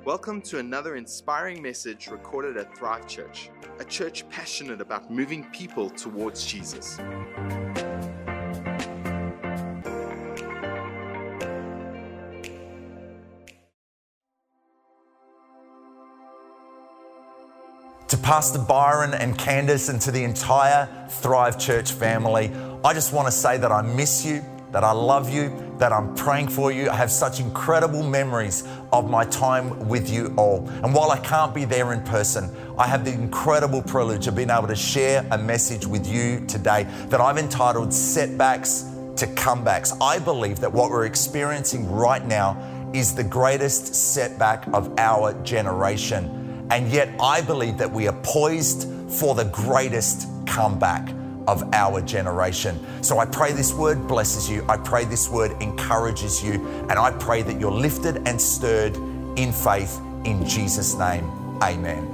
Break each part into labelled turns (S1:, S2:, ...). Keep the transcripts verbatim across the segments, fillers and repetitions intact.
S1: Welcome to another inspiring message recorded at Thrive Church, a church passionate about moving people towards Jesus.
S2: To Pastor Byron and Candace and to the entire Thrive Church family, I just want to say that I miss you, that I love you, that I'm praying for you. I have such incredible memories of my time with you all. And while I can't be there in person, I have the incredible privilege of being able to share a message with you today that I've entitled Setbacks to Comebacks. I believe that what we're experiencing right now is the greatest setback of our generation. And yet I believe that we are poised for the greatest comeback of our generation. So I pray this word blesses you. I pray this word encourages you. And I pray that you're lifted and stirred in faith in Jesus' name. Amen.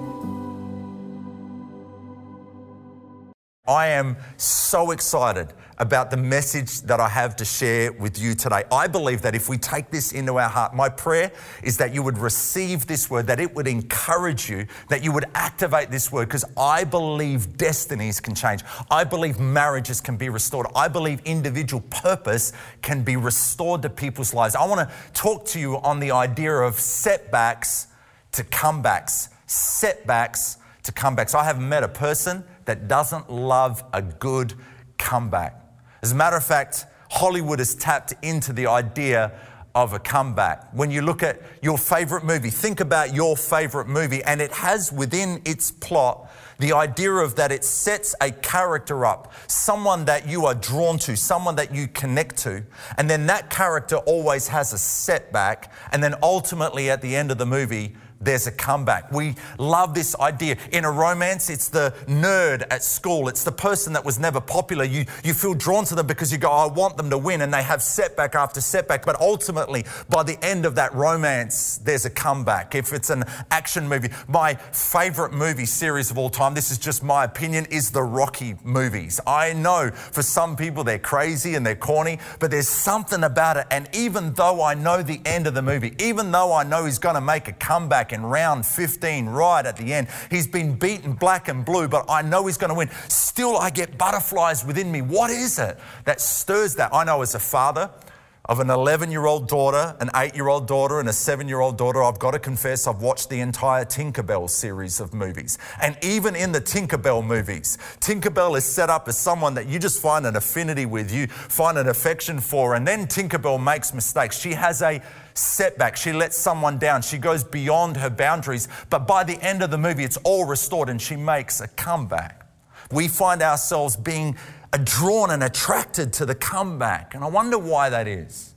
S2: I am so excited about the message that I have to share with you today. I believe that if we take this into our heart, my prayer is that you would receive this word, that it would encourage you, that you would activate this word, because I believe destinies can change. I believe marriages can be restored. I believe individual purpose can be restored to people's lives. I want to talk to you on the idea of setbacks to comebacks. Setbacks to comebacks. I haven't met a person that doesn't love a good comeback. As a matter of fact, Hollywood has tapped into the idea of a comeback. When you look at your favorite movie, think about your favorite movie, and it has within its plot the idea of that it sets a character up, someone that you are drawn to, someone that you connect to, and then that character always has a setback, and then ultimately at the end of the movie, there's a comeback. We love this idea. In a romance, it's the nerd at school. It's the person that was never popular. You, you feel drawn to them because you go, I want them to win, and they have setback after setback. But ultimately, by the end of that romance, there's a comeback. If it's an action movie, my favorite movie series of all time, this is just my opinion, is the Rocky movies. I know for some people they're crazy and they're corny, but there's something about it. And even though I know the end of the movie, even though I know he's going to make a comeback in round fifteen, right at the end, he's been beaten black and blue, but I know he's going to win. Still, I get butterflies within me. What is it that stirs that? I know as a father of an eleven-year-old daughter, an eight-year-old daughter, and a seven-year-old daughter, I've got to confess I've watched the entire Tinkerbell series of movies. And even in the Tinkerbell movies, Tinkerbell is set up as someone that you just find an affinity with, you find an affection for, and then Tinkerbell makes mistakes. She has a setback. She lets someone down. She goes beyond her boundaries. But by the end of the movie, it's all restored and she makes a comeback. We find ourselves being drawn and attracted to the comeback. And I wonder why that is.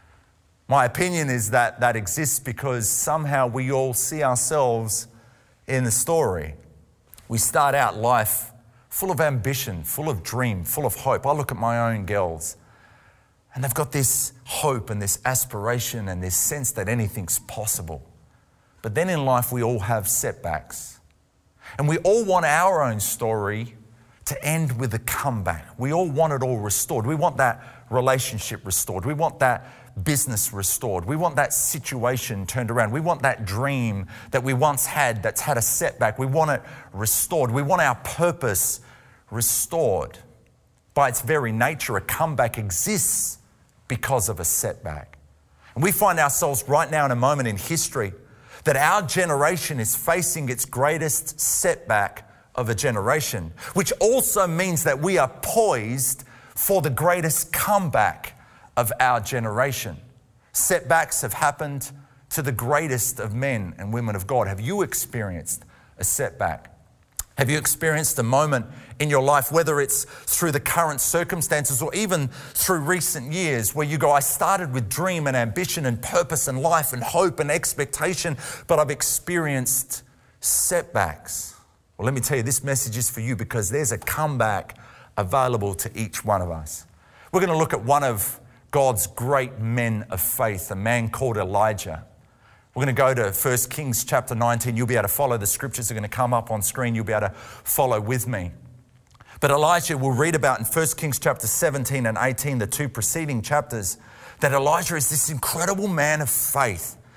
S2: My opinion is that that exists because somehow we all see ourselves in the story. We start out life full of ambition, full of dream, full of hope. I look at my own girls, and they've got this hope and this aspiration and this sense that anything's possible. But then in life, we all have setbacks. And we all want our own story to end with a comeback. We all want it all restored. We want that relationship restored. We want that business restored. We want that situation turned around. We want that dream that we once had that's had a setback. We want it restored. We want our purpose restored. By its very nature, a comeback exists because of a setback. And we find ourselves right now in a moment in history that our generation is facing its greatest setback of a generation, which also means that we are poised for the greatest comeback of our generation. Setbacks have happened to the greatest of men and women of God. Have you experienced a setback? Have you experienced a moment in your life, whether it's through the current circumstances or even through recent years, where you go, I started with dream and ambition and purpose and life and hope and expectation, but I've experienced setbacks? Well, let me tell you, this message is for you because there's a comeback available to each one of us. We're going to look at one of God's great men of faith, a man called Elijah. We're going to go to First Kings chapter nineteen. You'll be able to follow. The scriptures are going to come up on screen. You'll be able to follow with me. But Elijah, we'll read about in First Kings chapter seventeen and eighteen, the two preceding chapters, that Elijah is this incredible man of faith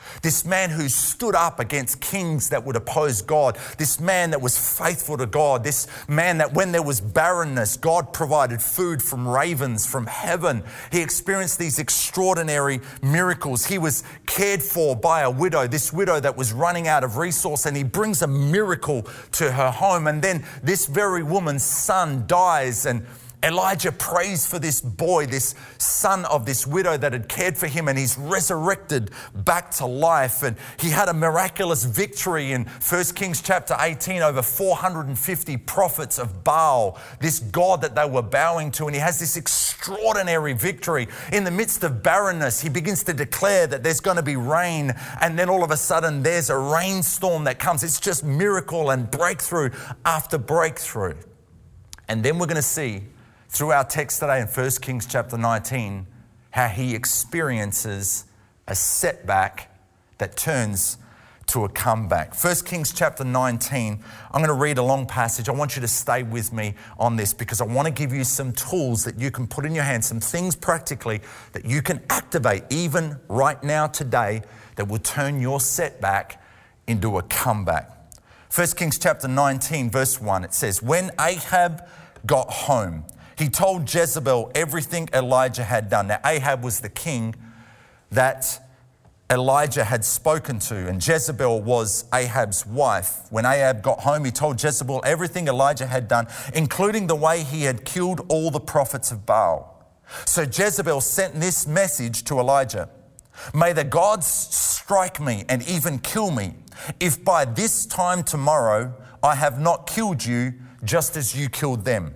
S2: This man who stood up against kings that would oppose God. This man that was faithful to God. This man that when there was barrenness, God provided food from ravens from heaven. He experienced these extraordinary miracles. He was cared for by a widow, this widow that was running out of resource, and he brings a miracle to her home. And then this very woman's son dies, and Elijah prays for this boy, this son of this widow that had cared for him, and he's resurrected back to life. And he had a miraculous victory in First Kings chapter eighteen over four hundred fifty prophets of Baal, this god that they were bowing to. And he has this extraordinary victory. In the midst of barrenness, he begins to declare that there's going to be rain. And then all of a sudden, there's a rainstorm that comes. It's just miracle and breakthrough after breakthrough. And then we're going to see through our text today in First Kings chapter nineteen, how he experiences a setback that turns to a comeback. First Kings chapter nineteen, I'm going to read a long passage. I want you to stay with me on this because I want to give you some tools that you can put in your hands, some things practically that you can activate even right now today that will turn your setback into a comeback. First Kings chapter nineteen, verse one, it says, when Ahab got home, he told Jezebel everything Elijah had done. Now, Ahab was the king that Elijah had spoken to, and Jezebel was Ahab's wife. When Ahab got home, he told Jezebel everything Elijah had done, including the way he had killed all the prophets of Baal. So Jezebel sent this message to Elijah. May the gods strike me and even kill me if by this time tomorrow I have not killed you just as you killed them.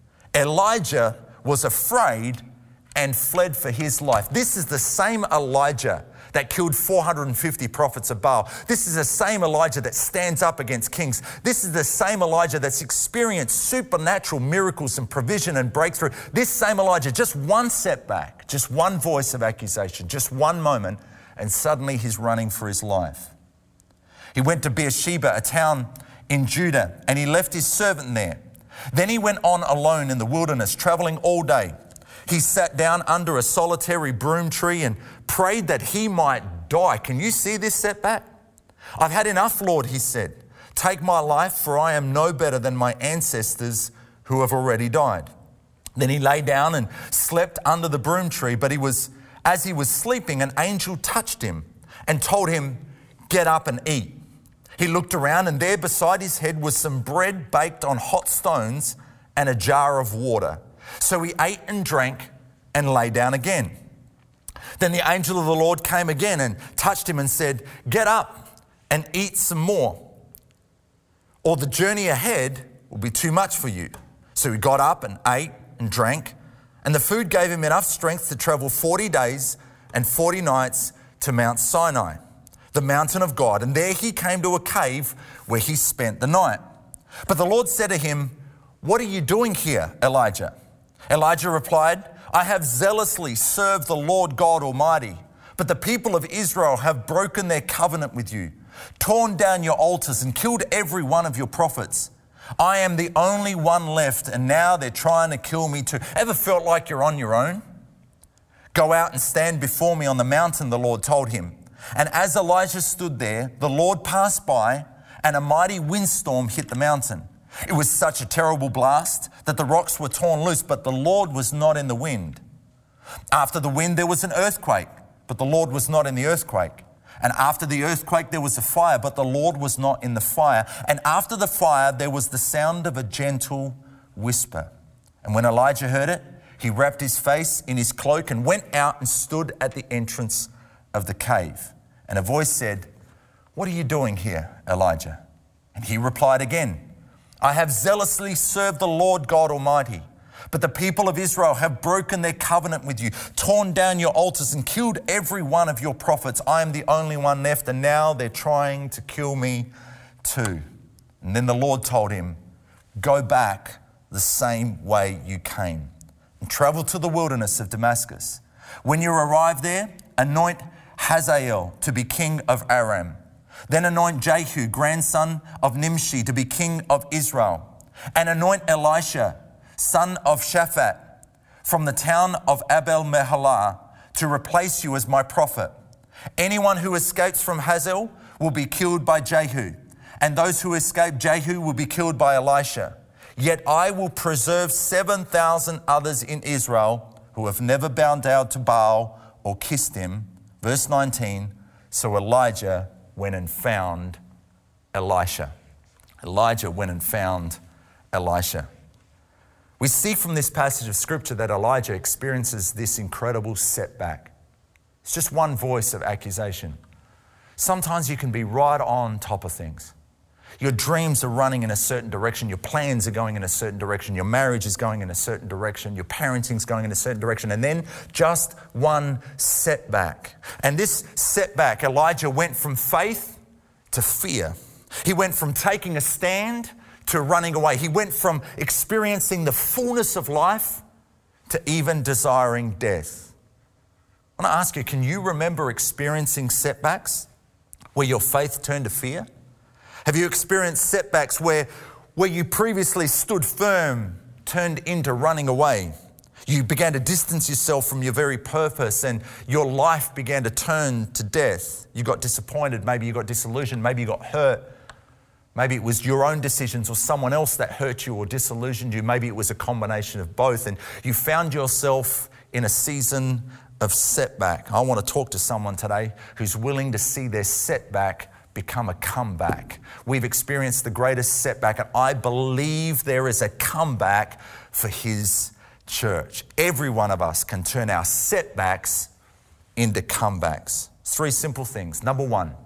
S2: Elijah was afraid and fled for his life. This is the same Elijah that killed four hundred fifty prophets of Baal. This is the same Elijah that stands up against kings. This is the same Elijah that's experienced supernatural miracles and provision and breakthrough. This same Elijah, just one setback, just one voice of accusation, just one moment, and suddenly he's running for his life. He went to Beersheba, a town in Judah, and he left his servant there. Then he went on alone in the wilderness, traveling all day. He sat down under a solitary broom tree and prayed that he might die. Can you see this setback? I've had enough, Lord, he said. Take my life, for I am no better than my ancestors who have already died. Then he lay down and slept under the broom tree, but he was, as he was sleeping, an angel touched him and told him, get up and eat. He looked around, and there beside his head was some bread baked on hot stones and a jar of water. So he ate and drank and lay down again. Then the angel of the Lord came again and touched him and said, get up and eat some more, or the journey ahead will be too much for you. So he got up and ate and drank, and the food gave him enough strength to travel forty days and forty nights to Mount Sinai, the mountain of God. And there he came to a cave where he spent the night. But the Lord said to him, what are you doing here, Elijah? Elijah replied, I have zealously served the Lord God Almighty, but the people of Israel have broken their covenant with you, torn down your altars and killed every one of your prophets. I am the only one left, and now they're trying to kill me too. Ever felt like you're on your own? Go out and stand before me on the mountain, the Lord told him. And as Elijah stood there, the Lord passed by, and a mighty windstorm hit the mountain. It was such a terrible blast that the rocks were torn loose, but the Lord was not in the wind. After the wind, there was an earthquake, but the Lord was not in the earthquake. And after the earthquake, there was a fire, but the Lord was not in the fire. And after the fire, there was the sound of a gentle whisper. And when Elijah heard it, he wrapped his face in his cloak and went out and stood at the entrance of the cave. And a voice said, what are you doing here, Elijah? And he replied again, I have zealously served the Lord God Almighty, but the people of Israel have broken their covenant with you, torn down your altars and killed every one of your prophets. I am the only one left, and now they're trying to kill me too. And then the Lord told him, go back the same way you came and travel to the wilderness of Damascus. When you arrive there, anoint Hazael to be king of Aram. Then anoint Jehu, grandson of Nimshi, to be king of Israel. And anoint Elisha, son of Shaphat, from the town of Abel Meholah, to replace you as my prophet. Anyone who escapes from Hazael will be killed by Jehu, and those who escape Jehu will be killed by Elisha. Yet I will preserve seven thousand others in Israel who have never bowed down to Baal or kissed him. Verse nineteen, so Elijah went and found Elisha. Elijah went and found Elisha. We see from this passage of scripture that Elijah experiences this incredible setback. It's just one voice of accusation. Sometimes you can be right on top of things. Your dreams are running in a certain direction. Your plans are going in a certain direction. Your marriage is going in a certain direction. Your parenting is going in a certain direction. And then just one setback. And this setback, Elijah went from faith to fear. He went from taking a stand to running away. He went from experiencing the fullness of life to even desiring death. I want to ask you, can you remember experiencing setbacks where your faith turned to fear? Have you experienced setbacks where, where you previously stood firm turned into running away? You began to distance yourself from your very purpose and your life began to turn to death. You got disappointed, maybe you got disillusioned, maybe you got hurt. Maybe it was your own decisions or someone else that hurt you or disillusioned you. Maybe it was a combination of both and you found yourself in a season of setback. I want to talk to someone today who's willing to see their setback become a comeback. We've experienced the greatest setback and I believe there is a comeback for his church. Every one of us can turn our setbacks into comebacks. Three simple things. Number one,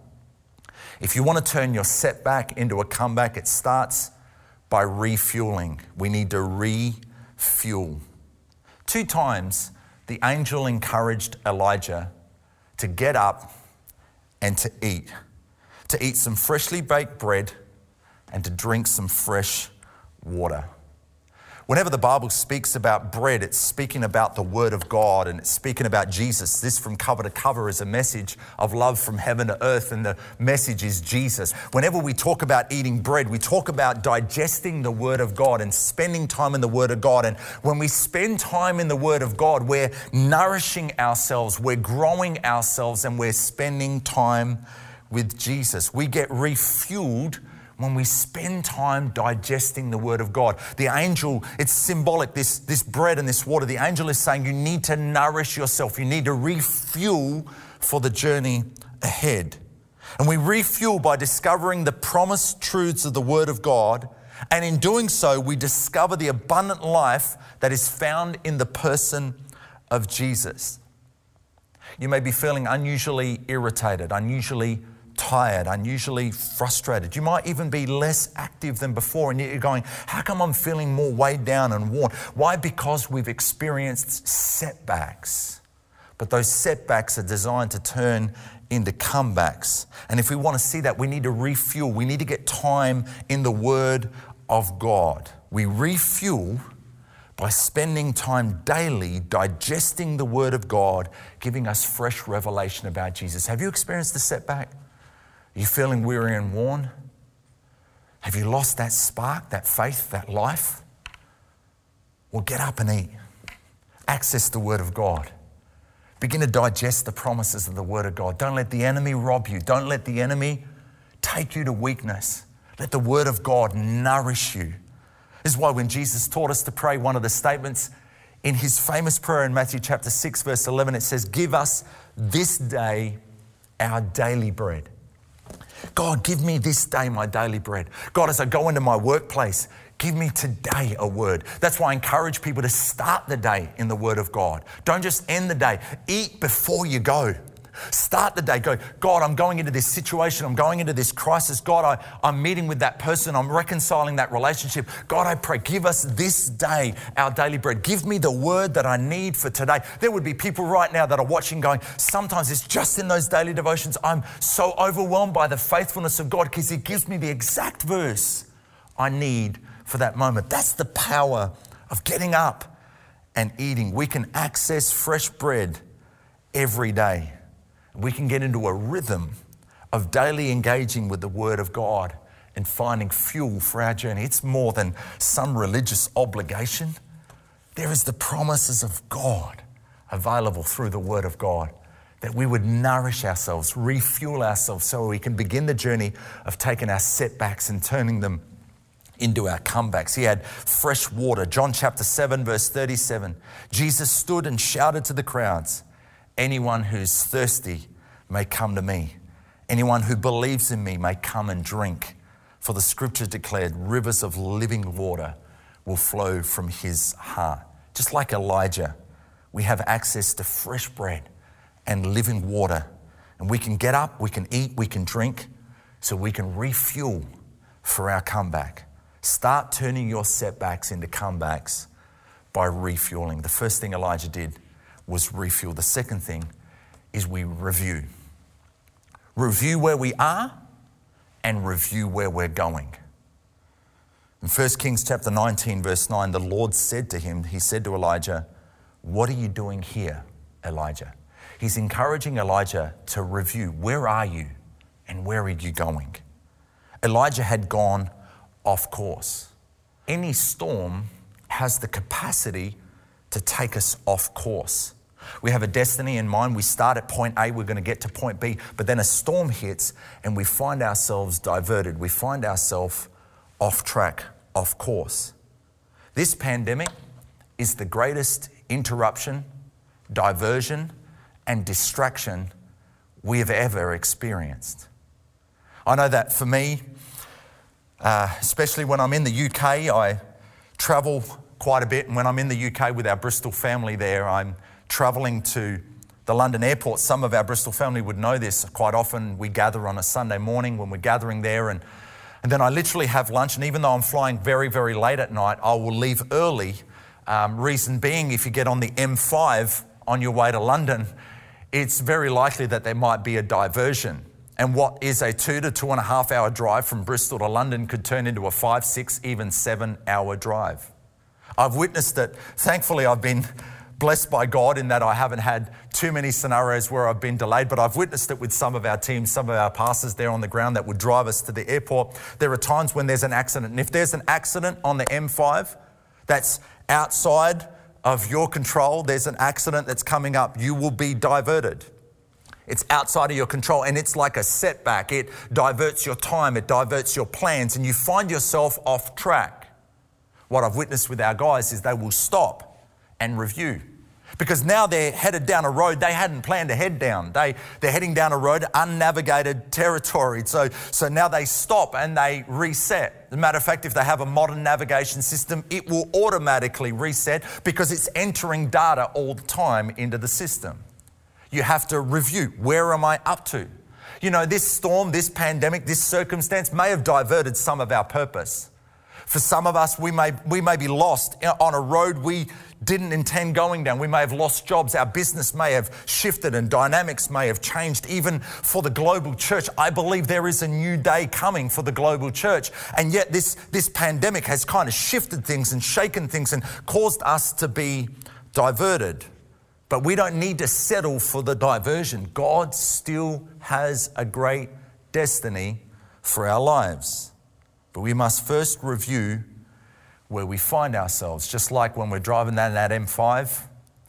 S2: if you want to turn your setback into a comeback, it starts by refueling. We need to refuel. Two times, the angel encouraged Elijah to get up and to eat, to eat some freshly baked bread and to drink some fresh water. Whenever the Bible speaks about bread, it's speaking about the Word of God and it's speaking about Jesus. This from cover to cover is a message of love from heaven to earth and the message is Jesus. Whenever we talk about eating bread, we talk about digesting the Word of God and spending time in the Word of God. And when we spend time in the Word of God, we're nourishing ourselves, we're growing ourselves and we're spending time with Jesus. We get refueled when we spend time digesting the Word of God. The angel, it's symbolic, this, this bread and this water. The angel is saying you need to nourish yourself. You need to refuel for the journey ahead. And we refuel by discovering the promised truths of the Word of God. And in doing so, we discover the abundant life that is found in the person of Jesus. You may be feeling unusually irritated, unusually tired, unusually frustrated. You might even be less active than before and you're going, how come I'm feeling more weighed down and worn? Why? Because we've experienced setbacks. But those setbacks are designed to turn into comebacks. And if we want to see that, we need to refuel. We need to get time in the Word of God. We refuel by spending time daily digesting the Word of God, giving us fresh revelation about Jesus. Have you experienced the setback? Are you feeling weary and worn? Have you lost that spark, that faith, that life? Well, get up and eat. Access the Word of God. Begin to digest the promises of the Word of God. Don't let the enemy rob you. Don't let the enemy take you to weakness. Let the Word of God nourish you. This is why when Jesus taught us to pray, one of the statements in his famous prayer in Matthew chapter six, verse eleven, it says, give us this day our daily bread. God, give me this day my daily bread. God, as I go into my workplace, give me today a word. That's why I encourage people to start the day in the Word of God. Don't just end the day. Eat before you go. Start the day. Go, God, I'm going into this situation. I'm going into this crisis. God, I, I'm meeting with that person. I'm reconciling that relationship. God, I pray, give us this day our daily bread. Give me the word that I need for today. There would be people right now that are watching going, sometimes it's just in those daily devotions. I'm so overwhelmed by the faithfulness of God because He gives me the exact verse I need for that moment. That's the power of getting up and eating. We can access fresh bread every day. We can get into a rhythm of daily engaging with the Word of God and finding fuel for our journey. It's more than some religious obligation. There is the promises of God available through the Word of God that we would nourish ourselves, refuel ourselves so we can begin the journey of taking our setbacks and turning them into our comebacks. He had fresh water. John chapter seven, verse thirty-seven. Jesus stood and shouted to the crowds, anyone who's thirsty may come to me. Anyone who believes in me may come and drink. For the scripture declared, rivers of living water will flow from his heart. Just like Elijah, we have access to fresh bread and living water. And we can get up, we can eat, we can drink, so we can refuel for our comeback. Start turning your setbacks into comebacks by refueling. The first thing Elijah did was refuel. The second thing is we review. Review where we are and review where we're going. In First Kings chapter nineteen, verse nine, the Lord said to him, he said to Elijah, what are you doing here, Elijah? He's encouraging Elijah to review. Where are you and where are you going? Elijah had gone off course. Any storm has the capacity to take us off course. We have a destiny in mind. We start at point A, we're going to get to point B, but then a storm hits and we find ourselves diverted. We find ourselves off track, off course. This pandemic is the greatest interruption, diversion, and distraction we have ever experienced. I know that for me, uh, especially when I'm in the U K, I travel quite a bit. And when I'm in the U K with our Bristol family there, I'm travelling to the London airport. Some of our Bristol family would know this. Quite often we gather on a Sunday morning when we're gathering there, and, and then I literally have lunch. And even though I'm flying very, very late at night, I will leave early. Um, reason being, if you get on the M five on your way to London, it's very likely that there might be a diversion. And what is a two to two and a half hour drive from Bristol to London could turn into a five, six, even seven hour drive. I've witnessed it. Thankfully, I've been blessed by God in that I haven't had too many scenarios where I've been delayed, but I've witnessed it with some of our teams, some of our pastors there on the ground that would drive us to the airport. There are times when there's an accident. And if there's an accident on the M five that's outside of your control, there's an accident that's coming up, you will be diverted. It's outside of your control and it's like a setback. It diverts your time, it diverts your plans, and you find yourself off track. What I've witnessed with our guys is they will stop and review, because now they're headed down a road they hadn't planned to head down. They, they're heading down a road, unnavigated territory. So, so now they stop and they reset. As a matter of fact, if they have a modern navigation system, it will automatically reset because it's entering data all the time into the system. You have to review. Where am I up to? You know, this storm, this pandemic, this circumstance may have diverted some of our purpose. For some of us, we may we may be lost on a road we didn't intend going down. We may have lost jobs. Our business may have shifted and dynamics may have changed. Even for the global church, I believe there is a new day coming for the global church. And yet this, this pandemic has kind of shifted things and shaken things and caused us to be diverted. But we don't need to settle for the diversion. God still has a great destiny for our lives. But we must first review where we find ourselves. Just like when we're driving down that M five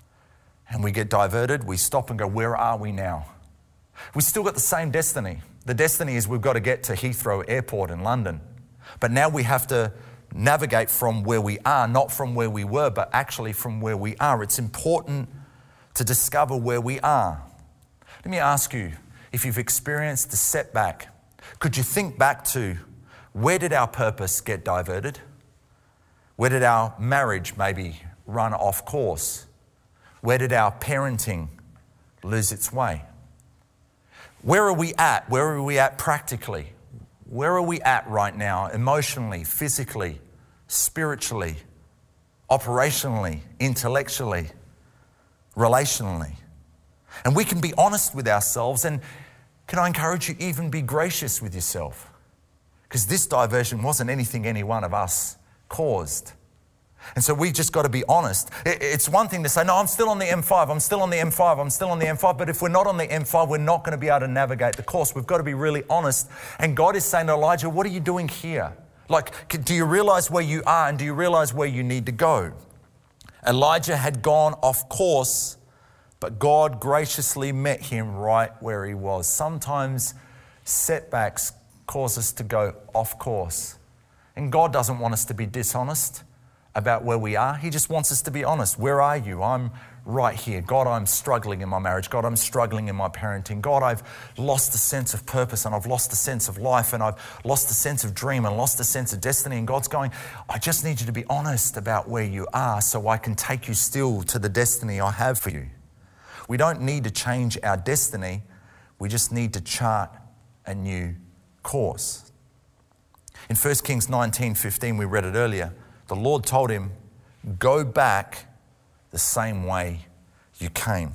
S2: and we get diverted, we stop and go, where are we now? We still got the same destiny. The destiny is we've got to get to Heathrow Airport in London. But now we have to navigate from where we are, not from where we were, but actually from where we are. It's important to discover where we are. Let me ask you, if you've experienced a setback, could you think back to where did our purpose get diverted? Where did our marriage maybe run off course? Where did our parenting lose its way? Where are we at? Where are we at practically? Where are we at right now, emotionally, physically, spiritually, operationally, intellectually, relationally? And we can be honest with ourselves, and can I encourage you, even be gracious with yourself? Because this diversion wasn't anything any one of us caused. And so we just got to be honest. It's one thing to say, no, I'm still on the M five, I'm still on the M five, I'm still on the M five. But if we're not on the M five, we're not going to be able to navigate the course. We've got to be really honest. And God is saying to Elijah, what are you doing here? Like, do you realize where you are and do you realize where you need to go? Elijah had gone off course But God graciously met him right where he was. Sometimes setbacks cause us to go off course. And God doesn't want us to be dishonest about where we are. He just wants us to be honest. Where are you? I'm right here. God, I'm struggling in my marriage. God, I'm struggling in my parenting. God, I've lost a sense of purpose and I've lost a sense of life and I've lost a sense of dream and lost a sense of destiny. And God's going, I just need you to be honest about where you are so I can take you still to the destiny I have for you. We don't need to change our destiny. We just need to chart a new course. In First Kings nineteen fifteen, we read it earlier, the Lord told him, go back the same way you came.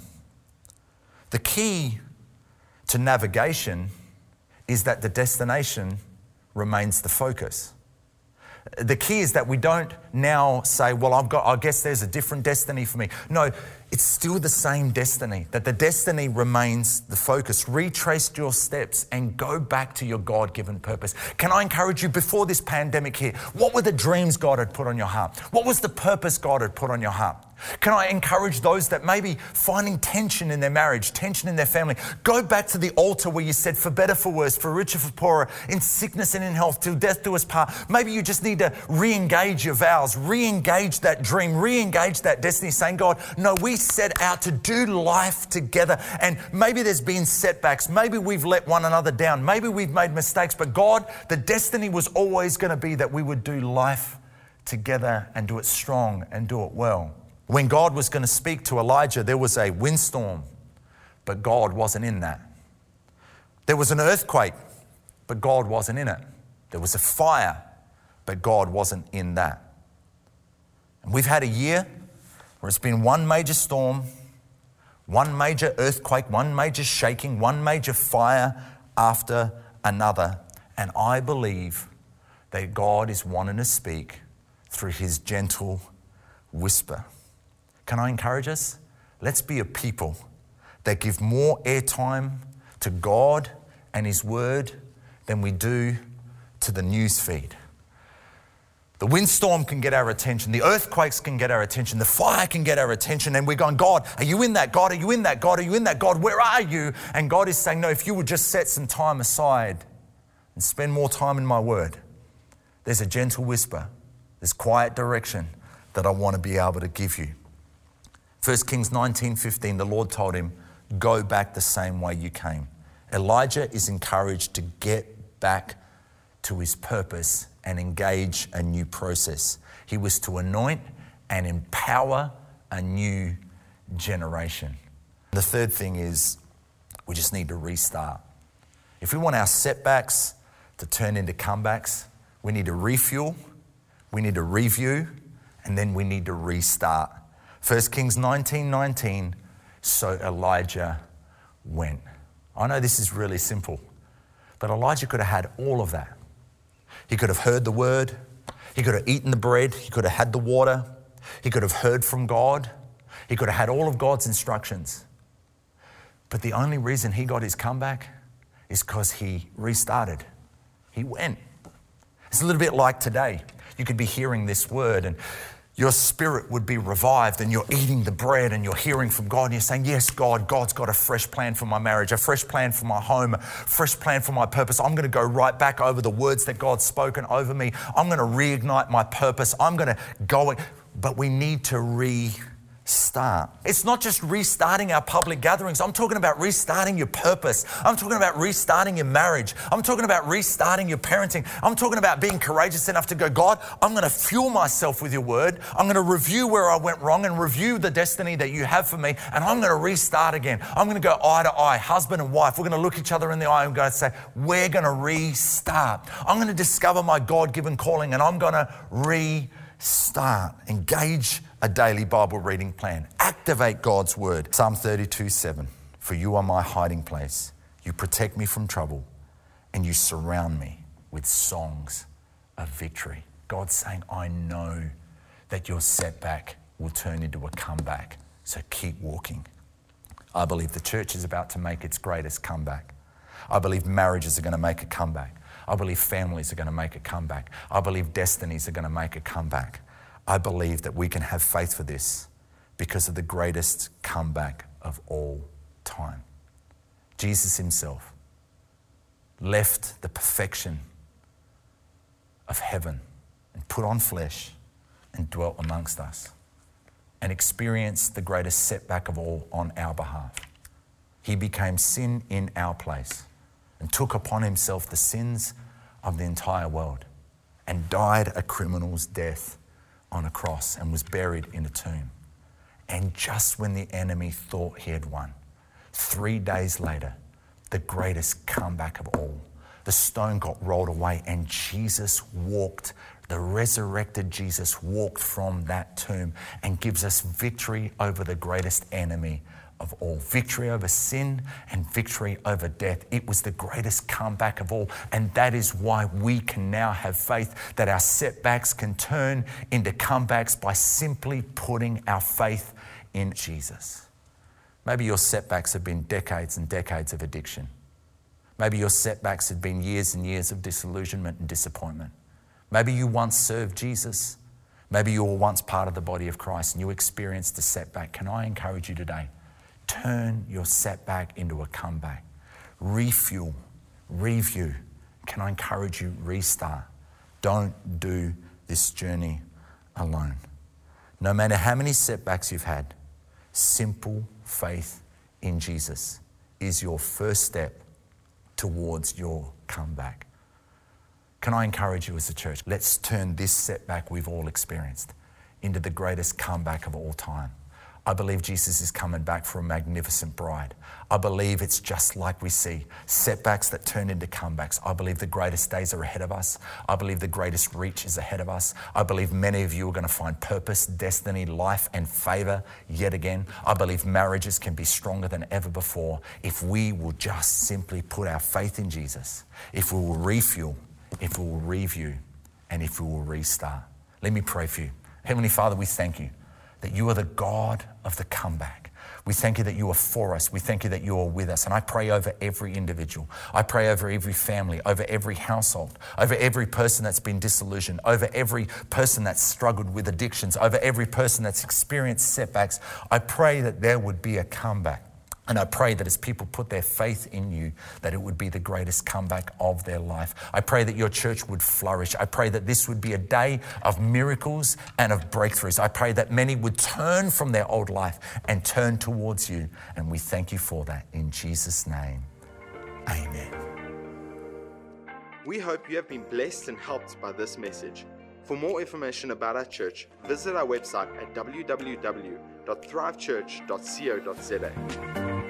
S2: The key to navigation is that the destination remains the focus. The key is that we don't now say, well, I've got, I guess there's a different destiny for me. No, it's still the same destiny, that the destiny remains the focus. Retrace your steps and go back to your God-given purpose. Can I encourage you, before this pandemic hit, what were the dreams God had put on your heart? What was the purpose God had put on your heart? Can I encourage those that may be finding tension in their marriage, tension in their family? Go back to the altar where you said, for better, for worse, for richer, for poorer, in sickness and in health, till death do us part. Maybe you just need to re-engage your vows, re-engage that dream, re-engage that destiny, saying, God, no, we set out to do life together. And maybe there's been setbacks. Maybe we've let one another down. Maybe we've made mistakes. But God, the destiny was always going to be that we would do life together and do it strong and do it well. When God was going to speak to Elijah, there was a windstorm, but God wasn't in that. There was an earthquake, but God wasn't in it. There was a fire, but God wasn't in that. And we've had a year where it's been one major storm, one major earthquake, one major shaking, one major fire after another. And I believe that God is wanting to speak through his gentle whisper. Can I encourage us? Let's be a people that give more airtime to God and his word than we do to the news feed. The windstorm can get our attention. The earthquakes can get our attention. The fire can get our attention. And we're going, God, are you in that? God, are you in that? God, are you in that? God, where are you? And God is saying, no, if you would just set some time aside and spend more time in my word, there's a gentle whisper, there's quiet direction that I want to be able to give you. First Kings nineteen fifteen, the Lord told him, go back the same way you came. Elijah is encouraged to get back to his purpose and engage a new process. He was to anoint and empower a new generation. The third thing is we just need to restart. If we want our setbacks to turn into comebacks, we need to refuel, we need to review, and then we need to restart. First Kings nineteen nineteen, so Elijah went. I know this is really simple, but Elijah could have had all of that. He could have heard the word, he could have eaten the bread, he could have had the water, he could have heard from God, he could have had all of God's instructions. But the only reason he got his comeback is because he restarted. He went. It's a little bit like today. You could be hearing this word and your spirit would be revived and you're eating the bread and you're hearing from God and you're saying, yes, God, God's got a fresh plan for my marriage, a fresh plan for my home, a fresh plan for my purpose. I'm going to go right back over the words that God's spoken over me. I'm going to reignite my purpose. I'm going to go, but we need to restart. It's not just restarting our public gatherings. I'm talking about restarting your purpose. I'm talking about restarting your marriage. I'm talking about restarting your parenting. I'm talking about being courageous enough to go, God, I'm going to fuel myself with your word. I'm going to review where I went wrong and review the destiny that you have for me. And I'm going to restart again. I'm going to go eye to eye, husband and wife. We're going to look each other in the eye and go and say, we're going to restart. I'm going to discover my God-given calling and I'm going to restart. Engage a daily Bible reading plan. Activate God's word. Psalm thirty-two seven. For you are my hiding place. You protect me from trouble and you surround me with songs of victory. God's saying, I know that your setback will turn into a comeback. So keep walking. I believe the church is about to make its greatest comeback. I believe marriages are going to make a comeback. I believe families are going to make a comeback. I believe destinies are going to make a comeback. I believe that we can have faith for this because of the greatest comeback of all time. Jesus himself left the perfection of heaven and put on flesh and dwelt amongst us and experienced the greatest setback of all on our behalf. He became sin in our place and took upon himself the sins of the entire world and died a criminal's death on a cross and was buried in a tomb. And just when the enemy thought he had won, three days later, the greatest comeback of all, the stone got rolled away and Jesus walked, the resurrected Jesus walked from that tomb and gives us victory over the greatest enemy of all. Victory over sin and victory over death. It was the greatest comeback of all. And that is why we can now have faith that our setbacks can turn into comebacks by simply putting our faith in Jesus. Maybe your setbacks have been decades and decades of addiction. Maybe your setbacks have been years and years of disillusionment and disappointment. Maybe you once served Jesus. Maybe you were once part of the body of Christ and you experienced a setback. Can I encourage you today? Turn your setback into a comeback. Refuel, review. Can I encourage you? Restart. Don't do this journey alone. No matter how many setbacks you've had, simple faith in Jesus is your first step towards your comeback. Can I encourage you as a church? Let's turn this setback we've all experienced into the greatest comeback of all time. I believe Jesus is coming back for a magnificent bride. I believe it's just like we see setbacks that turn into comebacks. I believe the greatest days are ahead of us. I believe the greatest reach is ahead of us. I believe many of you are going to find purpose, destiny, life, and favor yet again. I believe marriages can be stronger than ever before if we will just simply put our faith in Jesus, if we will refuel, if we will review, and if we will restart. Let me pray for you. Heavenly Father, we thank you that you are the God of the comeback. We thank you that you are for us. We thank you that you are with us. And I pray over every individual. I pray over every family, over every household, over every person that's been disillusioned, over every person that's struggled with addictions, over every person that's experienced setbacks. I pray that there would be a comeback. And I pray that as people put their faith in you, that it would be the greatest comeback of their life. I pray that your church would flourish. I pray that this would be a day of miracles and of breakthroughs. I pray that many would turn from their old life and turn towards you. And we thank you for that. In Jesus' name, amen.
S1: We hope you have been blessed and helped by this message. For more information about our church, visit our website at w w w dot thrive church dot co dot z a.